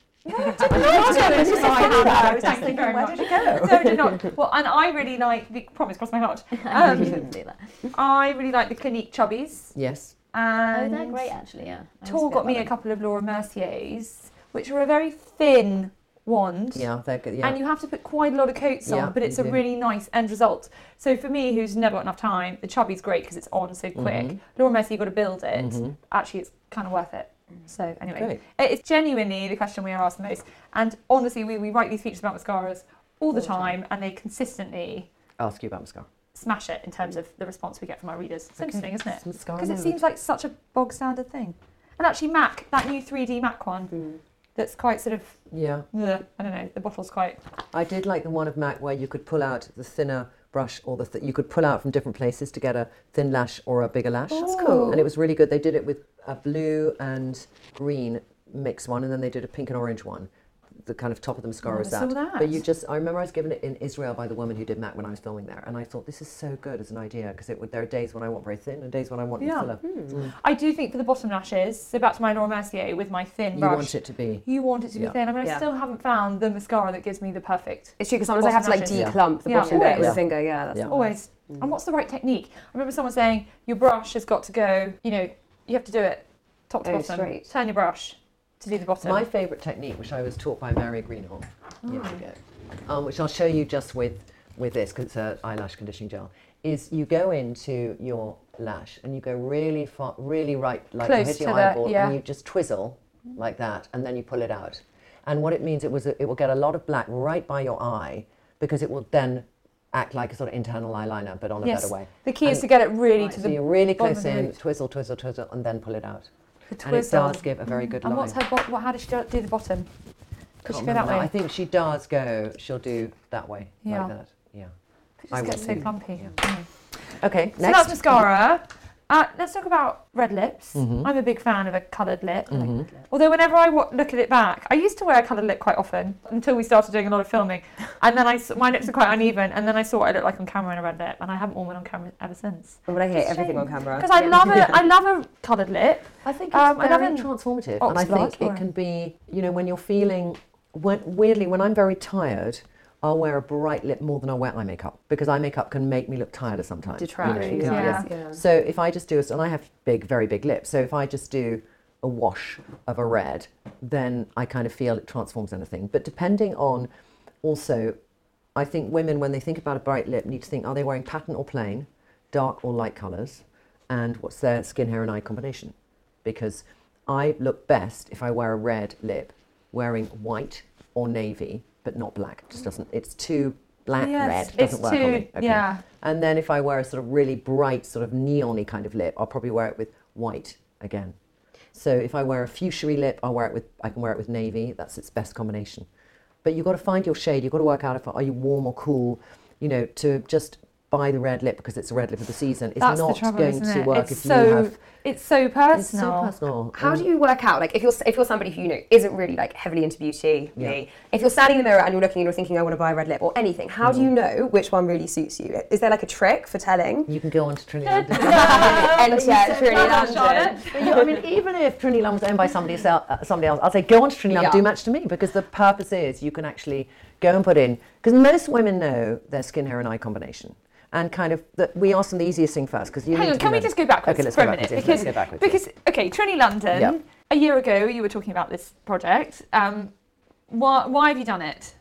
Thank you very much. Where did it go? No, it did not. Well, and I really like the promise cross my heart. Um, you wouldn't do that. I really like the Clinique Chubbies. Yes. Oh, And they're great actually, yeah. I Tor always got forget me a about couple of Laura Merciers, which are a very thin wand. Yeah, they're good. Yeah. And you have to put quite a lot of coats on, Yeah, but it's you a do. really nice end result. So for me, who's never got enough time, the Chubby's great because it's on so quick. Mhm. Laura Mercier, you've got to build it. Mhm. Actually, it's kind of worth it. So anyway, Great. it's genuinely the question we are asked the most. And honestly, we, we write these features about mascaras all the time, and they consistently Ask you about mascara. smash it in terms of the response we get from our readers. It's interesting, isn't it? It's mascara Because it mode. seems like such a bog standard thing. And actually, MAC, that new three D MAC one, that's quite sort of, Yeah. ugh, I don't know, the bottle's quite. I did like the one of MAC where you could pull out the thinner brush or the th- you could pull out from different places to get a thin lash or a bigger lash. That's cool. And it was really good. They did it with a blue and green mix one, and then they did a pink and orange one. The kind of top of the mascara is I saw that. that. But you just, I remember I was given it in Israel by the woman who did MAC when I was filming there, and I thought this is so good as an idea because it would. There are days when I want very thin and days when I want Yeah. fuller. Mm. I do think for the bottom lashes, so back to my Laura Mercier with my thin You brush. want it to be. You want it to be Yeah. thin. I mean, I Yeah. still haven't found the mascara that gives me the perfect. It's true because sometimes I have to like Bottom lashes. declump the Yeah. bottom bit with Always. a finger. Yeah, that's Yeah. Always. And what's the right technique? I remember someone saying your brush has got to go, you know, you have to do it top to Oh, bottom. straight. Turn your brush to do the bottom. My favourite technique, which I was taught by Mary Greenhalgh years Oh. ago, um, which I'll show you just with, with this because it's an eyelash conditioning gel, is you go into your lash and you go really far, really right, like Close you're hitting to your the- eyeball, yeah. and you just twizzle like that, and then you pull it out. And what it means, it was a, it will get a lot of black right by your eye because it will then act like a sort of internal eyeliner, but on a yes. better way. The key is And- to get it really Right, to so the you're really bottom close of the in, root. twizzle, twizzle, twizzle, and then pull it out. The And it twizzle. does give a very good And line. what's her bo- what? How does she do do the bottom? Could she Can't go that remember now. way? I think she does go, she'll do that way, Yeah. like that. Yeah. It I just gets will so do. clumpy. Yeah. Mm. Okay, So next. that's mascara. Uh, let's talk about red lips. Mhm. I'm a big fan of a coloured lip. Mhm. Although whenever I w- look at it back, I used to wear a coloured lip quite often until we started doing a lot of filming. And then I s- my lips are quite uneven, and then I saw what I looked like on camera in a red lip, and I haven't worn one on camera ever since. But I hate It's a everything shame. on camera. Because I love a, I love a coloured lip. I think it's Um, I love very in transformative. And I Oxblood, think or- it can be, you know, when you're feeling, when, weirdly, when I'm very tired, I'll wear a bright lip more than I'll wear eye makeup because eye makeup can make me look tighter sometimes. Detract, you know, yeah. 'cause it Yeah. is. Yeah. So if I just do it, and I have big, very big lips, so if I just do a wash of a red, then I kind of feel it transforms anything. But depending on, also, I think women, when they think about a bright lip, need to think, are they wearing pattern or plain, dark or light colours, and what's their skin, hair and eye combination? Because I look best if I wear a red lip wearing white or navy, but not black. It just doesn't, it's too black Yes, red, it's doesn't work too- on me. Okay. yeah. And then if I wear a sort of really bright, sort of neon-y kind of lip, I'll probably wear it with white again. So if I wear a fuchsia lip, I'll wear it with, I can wear it with navy. That's its best combination. But you've got to find your shade. You've got to work out if are you warm or cool. You know, to just buy the red lip because it's a red lip of the season is That's the not trouble, going isn't to it? work It's if so you have. it's so It's so personal. personal. How And do you work out, like, if you're if you're somebody who, you know, isn't really like heavily into beauty, Yeah. me, if you're standing in the mirror and you're looking and you're thinking, I want to buy a red lip or anything, how do you know which one really suits you? Is there like a trick for telling? You can go on to Trinity London. Enter Trinity Charlotte. London. But you- I mean, even if Trinity London's owned by somebody else, uh, somebody else, I'll say go on to Trinity London, Yeah. do match to me, because the purpose is you can actually go and put in, because most women know their skin, hair and eye combination. And kind of, the, we ask them the easiest thing first, because you Hang need on, to can be we ready. just go backwards Okay, let's for go a minute? backwards, yes, Because, let's go backwards, yes. because okay, Trinity London, Yeah. a year ago you were talking about this project. Um, Why, why have you done it?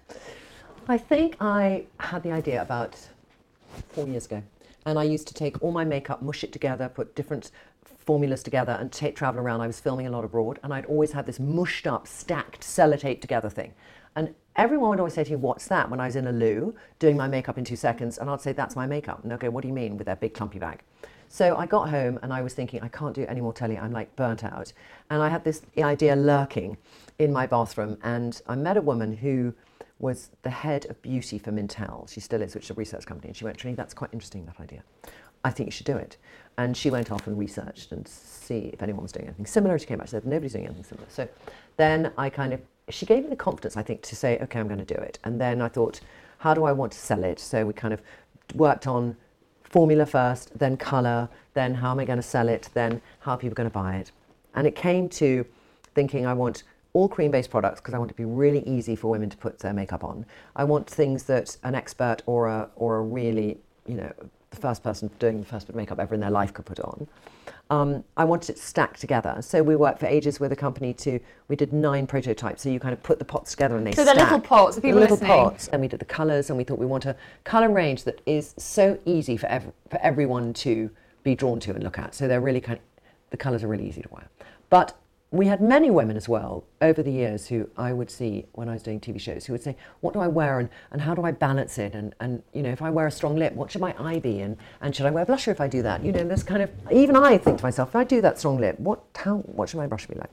I think I had the idea about four years ago. And I used to take all my makeup, mush it together, put different formulas together and take travel around. I was filming a lot abroad and I'd always have this mushed up, stacked, sellotape together thing. And everyone would always say to me, what's that? When I was in a loo doing my makeup in two seconds, and I'd say, that's my makeup. And they'll go, what do you mean, with their big clumpy bag? So I got home and I was thinking, I can't do any more telly. I'm like burnt out. And I had this idea lurking in my bathroom. And I met a woman who was the head of beauty for Mintel. She still is, which is a research company. And she went, Trini, that's quite interesting, that idea. I think you should do it. And she went off and researched and see if anyone was doing anything similar. She came back and said, nobody's doing anything similar. So then I kind of, she gave me the confidence, I think, to say, okay, I'm going to do it. And then I thought, how do I want to sell it? So we kind of worked on formula first, then colour, then how am I going to sell it, then how are people going to buy it. And it came to thinking I want all cream-based products because I want it to be really easy for women to put their makeup on. I want things that an expert or a, or a really, you know, the first person doing the first bit of makeup ever in their life could put on. Um, I wanted it stacked together. So we worked for ages with a company to, we did nine prototypes. So you kind of put the pots together and they so stack. So the little pots, the people the little listening. pots. And we did the colours and we thought we want a colour range that is so easy for, ev- for everyone to be drawn to and look at. So they're really kind of, the colours are really easy to wear. But we had many women as well over the years who I would see when I was doing T V shows who would say, what do I wear and, and how do I balance it? And, and, you know, if I wear a strong lip, what should my eye be? And, and should I wear blusher if I do that? You know, there's kind of, even I think to myself, if I do that strong lip, what, how, what should my brush be like?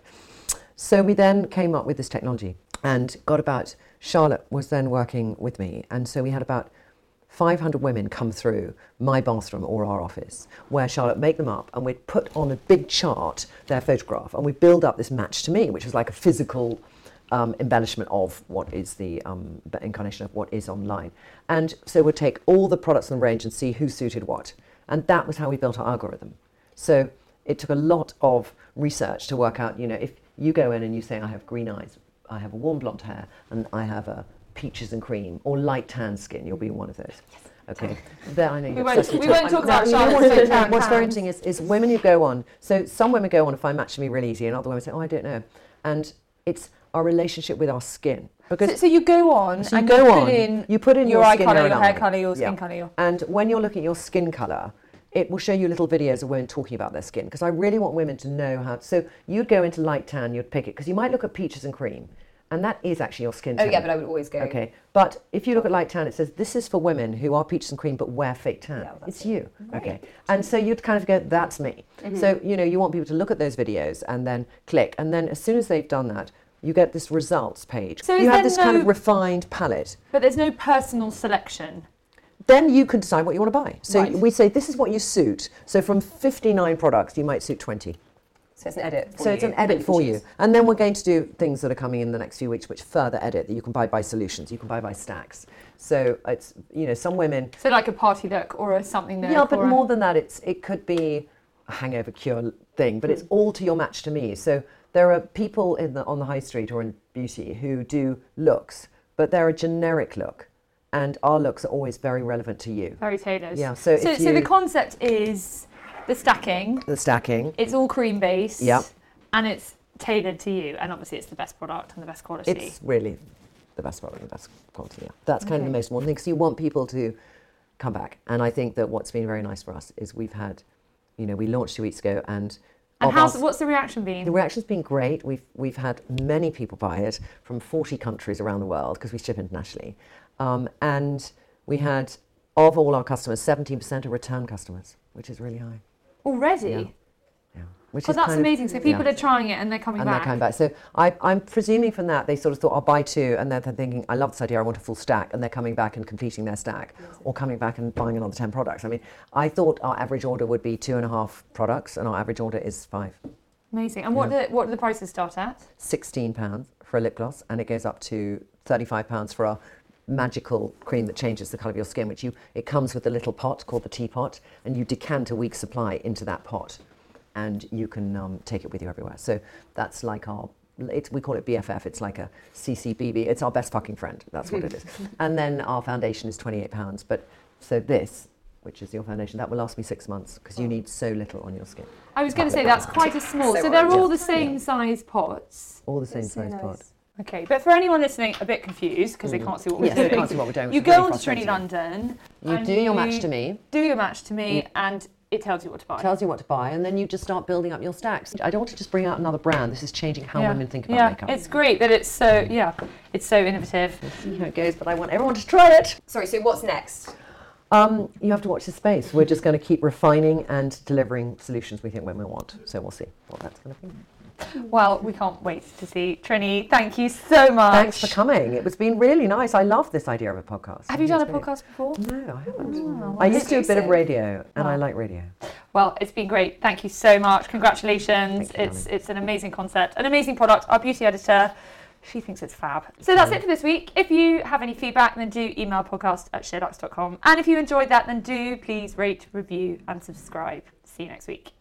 So we then came up with this technology and got about, Charlotte was then working with me. And so we had about five hundred women come through my bathroom or our office where Charlotte make them up and we'd put on a big chart their photograph and we build up this match to me, which was like a physical um, embellishment of what is the um, incarnation of what is online. And so we'd take all the products in the range and see who suited what. And that was how we built our algorithm. So it took a lot of research to work out, you know, if you go in and you say, I have green eyes, I have a warm blonde hair, and I have a peaches and cream or light tan skin, you'll be one of those. Yes. Okay. There, I know we won't, we won't talk about now, Charlotte's what's, tan what's very interesting is, is women who go on, so some women go on and find Match Me really easy and other women say, oh, I don't know. And it's our relationship with our skin. Because so, so you go on so you and go you on, put in you put in your, your eye skin, colour, your, your hair eye. colour, your skin yeah. colour. Your... And when you're looking at your skin colour, it will show you little videos of women talking about their skin because I really want women to know how. So you'd go into light tan, you'd pick it because you might look at peaches and cream. And that is actually your skin tone. Oh yeah, but I would always go. Okay, but if you look at light tan, it says this is for women who are peaches and cream but wear fake tan. Yeah, it's it. you. Right. Okay, and so you'd kind of go, that's me. Mm-hmm. So you know you want people to look at those videos and then click, and then as soon as they've done that, you get this results page. So you have this no, kind of refined palette. But there's no personal selection. Then you can decide what you want to buy. So right. we say this is what you suit. So from fifty-nine products, you might suit twenty. So it's an edit for so you. it's an edit for you. And then we're going to do things that are coming in the next few weeks which further edit that you can buy by solutions, you can buy by stacks. So it's, you know, some women... So like a party look or a something look? Yeah, but or more a... than that, it's it could be a hangover cure thing, but it's all to your match to me. So there are people in the on the high street or in beauty who do looks, but they're a generic look. And our looks are always very relevant to you. Very tailored. Yeah, so So, if so you, the concept is the stacking. The stacking. It's all cream based. Yep. And it's tailored to you. And obviously it's the best product and the best quality. It's really the best product and the best quality, yeah. That's kind Okay. of the most important thing because you want people to come back. And I think that what's been very nice for us is we've had, you know, we launched two weeks ago and... And of how's, our- what's the reaction been? The reaction's been great. We've we've had many people buy it from forty countries around the world because we ship internationally. Um, and we had, of all our customers, seventeen percent are return customers, which is really high. Already? Yeah. Yeah. Which Because is that's kind of- amazing. So people yeah. are trying it and they're coming And back. they're coming back. So I, I'm presuming from that they sort of thought, I'll buy two, and then they're thinking, I love this idea, I want a full stack, and they're coming back and completing their stack, or coming back and buying another ten products. I mean, I thought our average order would be two and a half products, and our average order is five. Amazing. And what, Yeah. do, what do the prices start at? sixteen pounds for a lip gloss, and it goes up to thirty-five pounds for our magical cream that changes the colour of your skin, which you, it comes with a little pot called the teapot, and you decant a week's supply into that pot, and you can um, take it with you everywhere. So that's like our, it's, we call it B F F, it's like a C C B B, it's our best fucking friend, that's what it is. And then our foundation is twenty-eight pounds, but so this, which is your foundation, that will last me six months because you need so little on your skin. I was going to say that's quite a small. So So they're all orange. the same size pots. All the same So size nice. pot. Okay, but for anyone listening a bit confused because they can't see what we're Yes, doing, they can't see what we're doing, you which is go really on to frustrating. Trinity London. You and do your match to me. Do your match to me, Mm. and it tells you what to buy. Tells you what to buy, and then you just start building up your stacks. I don't want to just bring out another brand. This is changing how yeah. women think about yeah. makeup. It's great that it's so yeah, it's so innovative. We'll see how it goes, but I want everyone to try it. Sorry, so what's next? Um, you have to watch this space. We're just going to keep refining and delivering solutions we think women want. So we'll see what that's going to be. Well, we can't wait to see. Trini, thank you so much. Thanks for coming. It was been really nice. I love this idea of a podcast. Have you done a It's really- podcast before? No, I haven't. Oh, I used to do a bit of exclusive. radio, and Oh. I like radio. Well, it's been great. Thank you so much. Congratulations. Thank you, it's darling. it's an amazing concept, an amazing product. Our beauty editor, she thinks it's fab. So that's it for this week. If you have any feedback, then do email podcast at sheerluxe dot com. And if you enjoyed that, then do please rate, review, and subscribe. See you next week.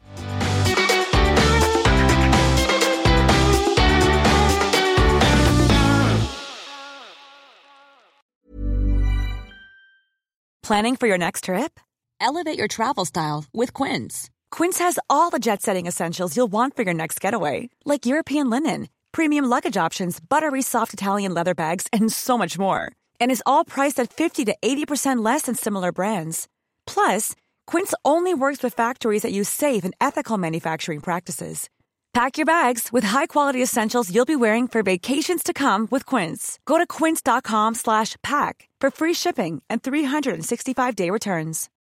Planning for your next trip? Elevate your travel style with Quince. Quince has all the jet-setting essentials you'll want for your next getaway, like European linen, premium luggage options, buttery soft Italian leather bags, and so much more. And is all priced at fifty to eighty percent less than similar brands. Plus, Quince only works with factories that use safe and ethical manufacturing practices. Pack your bags with high-quality essentials you'll be wearing for vacations to come with Quince. Go to quince dot com slash pack for free shipping and three hundred sixty-five day returns.